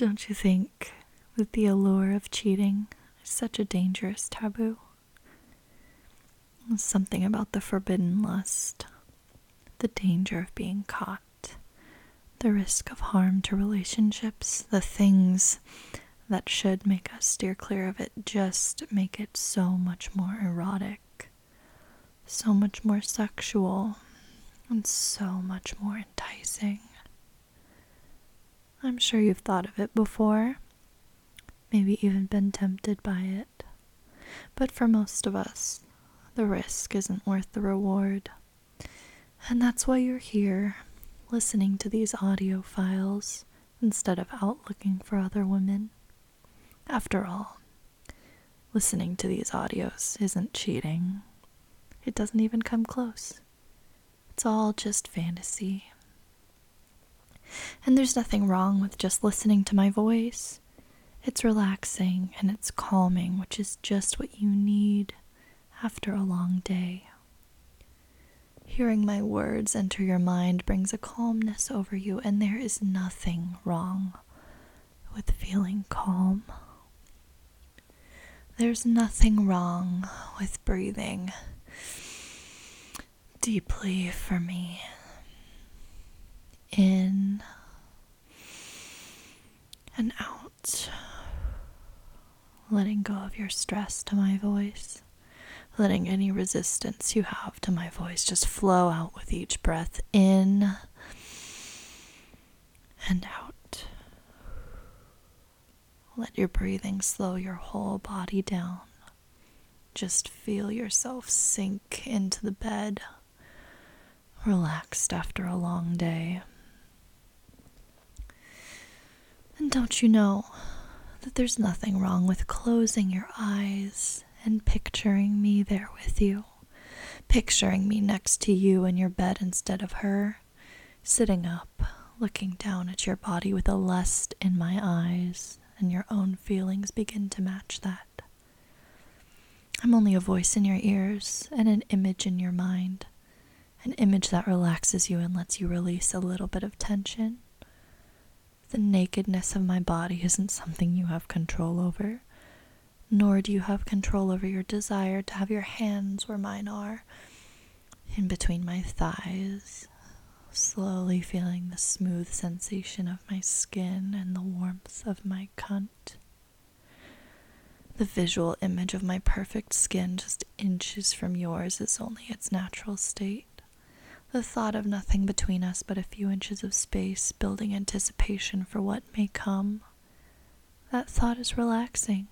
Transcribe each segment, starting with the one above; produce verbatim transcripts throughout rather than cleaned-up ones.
Don't you think that the allure of cheating is such a dangerous taboo? There's something about the forbidden lust, the danger of being caught, the risk of harm to relationships, the things that should make us steer clear of it just make it so much more erotic, so much more sexual, and so much more enticing. I'm sure you've thought of it before, maybe even been tempted by it, but for most of us, the risk isn't worth the reward. And that's why you're here, listening to these audio files instead of out looking for other women. After all, listening to these audios isn't cheating. It doesn't even come close. It's all just fantasy. And there's nothing wrong with just listening to my voice. It's relaxing and it's calming, which is just what you need after a long day. Hearing my words enter your mind brings a calmness over you, and there is nothing wrong with feeling calm. There's nothing wrong with breathing deeply for me. In and out. Letting go of your stress to my voice. Letting any resistance you have to my voice just flow out with each breath in and out. Let your breathing slow your whole body down. Just feel yourself sink into the bed, relaxed after a long day. And don't you know that there's nothing wrong with closing your eyes and picturing me there with you, picturing me next to you in your bed instead of her, sitting up, looking down at your body with a lust in my eyes, and your own feelings begin to match that. I'm only a voice in your ears and an image in your mind, an image that relaxes you and lets you release a little bit of tension. The nakedness of my body isn't something you have control over, nor do you have control over your desire to have your hands where mine are, in between my thighs, slowly feeling the smooth sensation of my skin and the warmth of my cunt. The visual image of my perfect skin just inches from yours is only its natural state. The thought of nothing between us but a few inches of space, building anticipation for what may come, that thought is relaxing.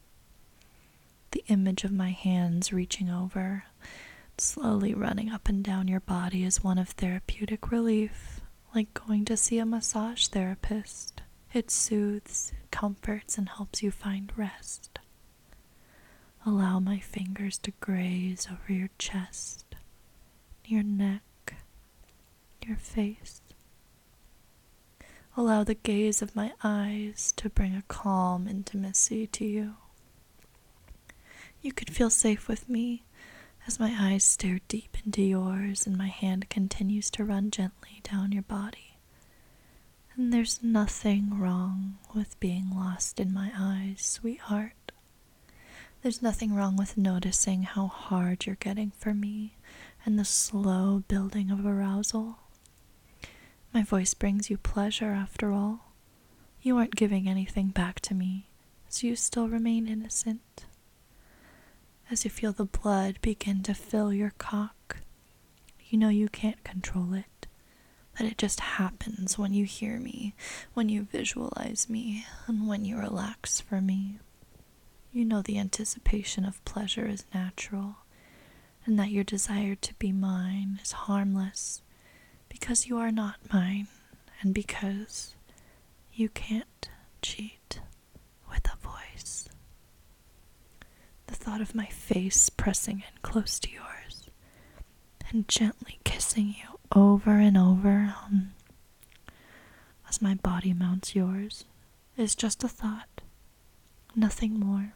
The image of my hands reaching over, slowly running up and down your body is one of therapeutic relief, like going to see a massage therapist. It soothes, it comforts, and helps you find rest. Allow my fingers to graze over your chest, your neck, your face. Allow the gaze of my eyes to bring a calm intimacy to you. You could feel safe with me as my eyes stare deep into yours and my hand continues to run gently down your body. And there's nothing wrong with being lost in my eyes, sweetheart. There's nothing wrong with noticing how hard you're getting for me and the slow building of arousal. My voice brings you pleasure after all. You aren't giving anything back to me, so you still remain innocent. As you feel the blood begin to fill your cock, you know you can't control it, that it just happens when you hear me, when you visualize me, and when you relax for me. You know the anticipation of pleasure is natural, and that your desire to be mine is harmless, because you are not mine, and because you can't cheat with a voice. The thought of my face pressing in close to yours and gently kissing you over and over um, as my body mounts yours is just a thought, nothing more.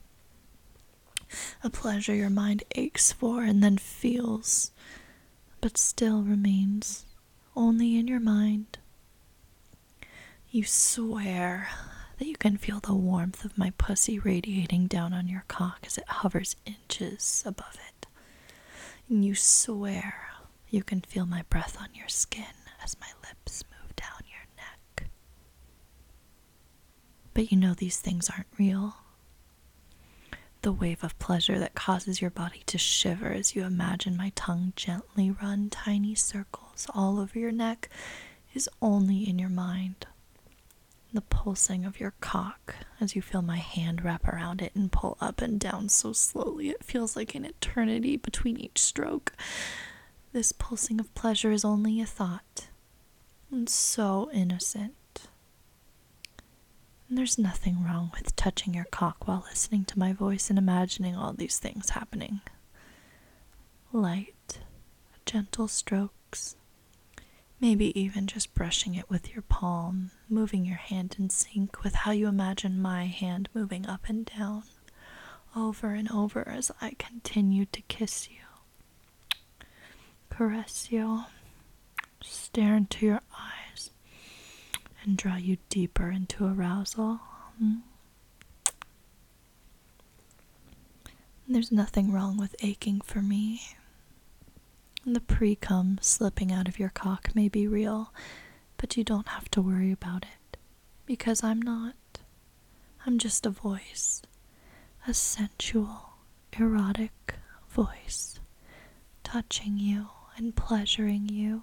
A pleasure your mind aches for and then feels, but still remains only in your mind. You swear that you can feel the warmth of my pussy radiating down on your cock as it hovers inches above it. And you swear you can feel my breath on your skin as my lips move down your neck. But you know these things aren't real. The wave of pleasure that causes your body to shiver as you imagine my tongue gently run tiny circles all over your neck is only in your mind. The pulsing of your cock as you feel my hand wrap around it and pull up and down so slowly it feels like an eternity between each stroke. This pulsing of pleasure is only a thought, and so innocent. And there's nothing wrong with touching your cock while listening to my voice and imagining all these things happening. Light, gentle strokes, maybe even just brushing it with your palm, moving your hand in sync with how you imagine my hand moving up and down, over and over as I continue to kiss you, caress you, stare into your eyes, and draw you deeper into arousal. Mm. There's nothing wrong with aching for me. The pre-cum slipping out of your cock may be real, but you don't have to worry about it, because I'm not. I'm just a voice, a sensual, erotic voice, touching you and pleasuring you.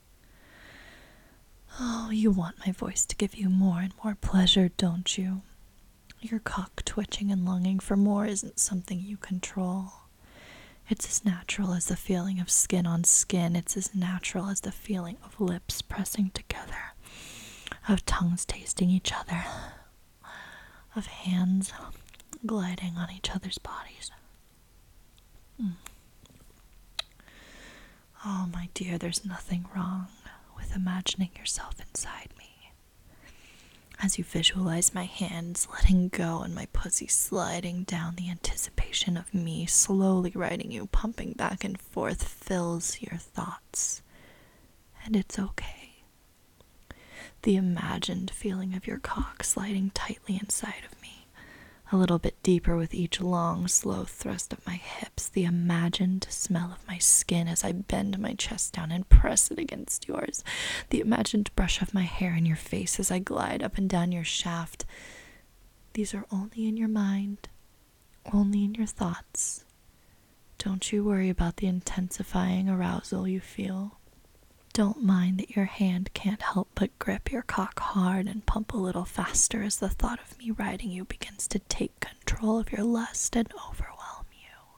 Oh, you want my voice to give you more and more pleasure, don't you? Your cock twitching and longing for more isn't something you control. It's as natural as the feeling of skin on skin. It's as natural as the feeling of lips pressing together, of tongues tasting each other, of hands gliding on each other's bodies. Mm. Oh, my dear, there's nothing wrong with imagining yourself inside me. As you visualize my hands letting go and my pussy sliding down, the anticipation of me slowly riding you, pumping back and forth, fills your thoughts. And it's okay. The imagined feeling of your cock sliding tightly inside of me, a little bit deeper with each long, slow thrust of my hips, the imagined smell of my skin as I bend my chest down and press it against yours, the imagined brush of my hair in your face as I glide up and down your shaft. These are only in your mind, only in your thoughts. Don't you worry about the intensifying arousal you feel. Don't mind that your hand can't help but grip your cock hard and pump a little faster as the thought of me riding you begins to take control of your lust and overwhelm you.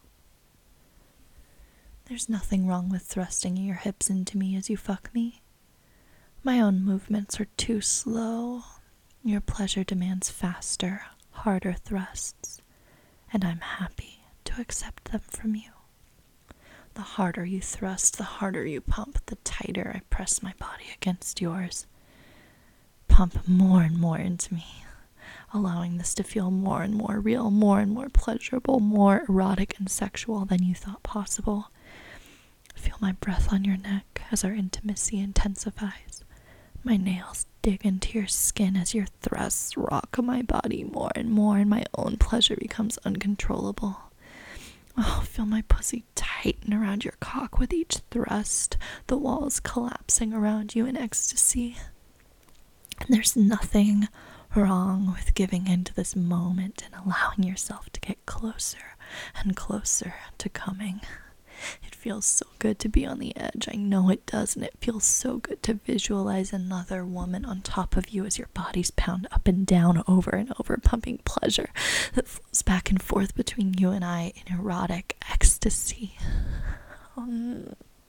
There's nothing wrong with thrusting your hips into me as you fuck me. My own movements are too slow. Your pleasure demands faster, harder thrusts, and I'm happy to accept them from you. The harder you thrust, the harder you pump, the tighter I press my body against yours. Pump more and more into me, allowing this to feel more and more real, more and more pleasurable, more erotic and sexual than you thought possible. Feel my breath on your neck as our intimacy intensifies. My nails dig into your skin as your thrusts rock my body more and more, and my own pleasure becomes uncontrollable. Oh, feel my pussy tighten around your cock with each thrust, the walls collapsing around you in ecstasy. And there's nothing wrong with giving into this moment and allowing yourself to get closer and closer to coming. It feels so good to be on the edge. I know it does, and it feels so good to visualize another woman on top of you as your bodies pound up and down over and over, pumping pleasure that flows back and forth between you and I in erotic ecstasy. Oh,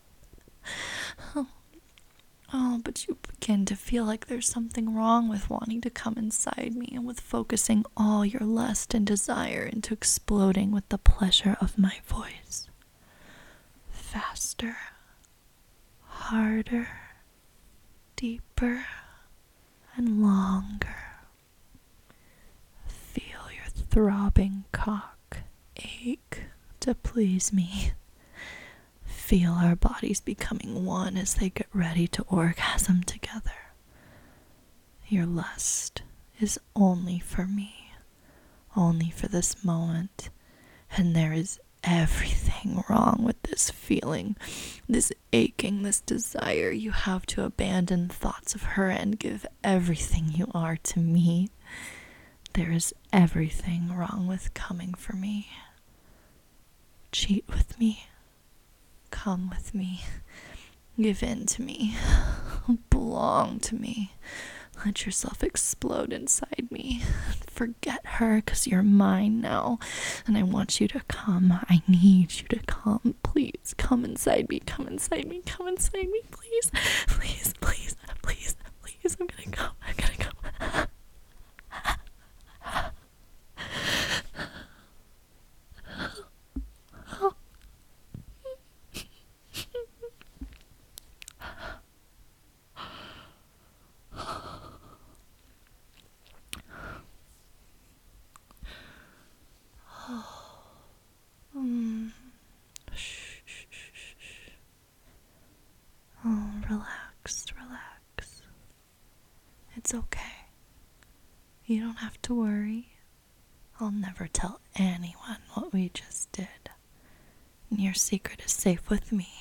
oh, oh, but you begin to feel like there's something wrong with wanting to come inside me and with focusing all your lust and desire into exploding with the pleasure of my voice. Faster, harder, deeper, and longer. Feel your throbbing cock ache to please me. Feel our bodies becoming one as they get ready to orgasm together. Your lust is only for me, only for this moment, and there is everything wrong with this feeling, this aching, this desire you have to abandon thoughts of her and give everything you are to me. There is everything wrong with coming for me. Cheat with me. Come with me. Give in to me. Belong to me. Let yourself explode inside me. Forget her, 'cause you're mine now. And I want you to come. I need you to come. Please, come inside me. Come inside me. Come inside me. Please. Please, please, please, please. I'm gonna come. I'm gonna come. Mm. Shh, shh, shh, shh. Oh, relax, relax. It's okay. You don't have to worry. I'll never tell anyone what we just did. And your secret is safe with me.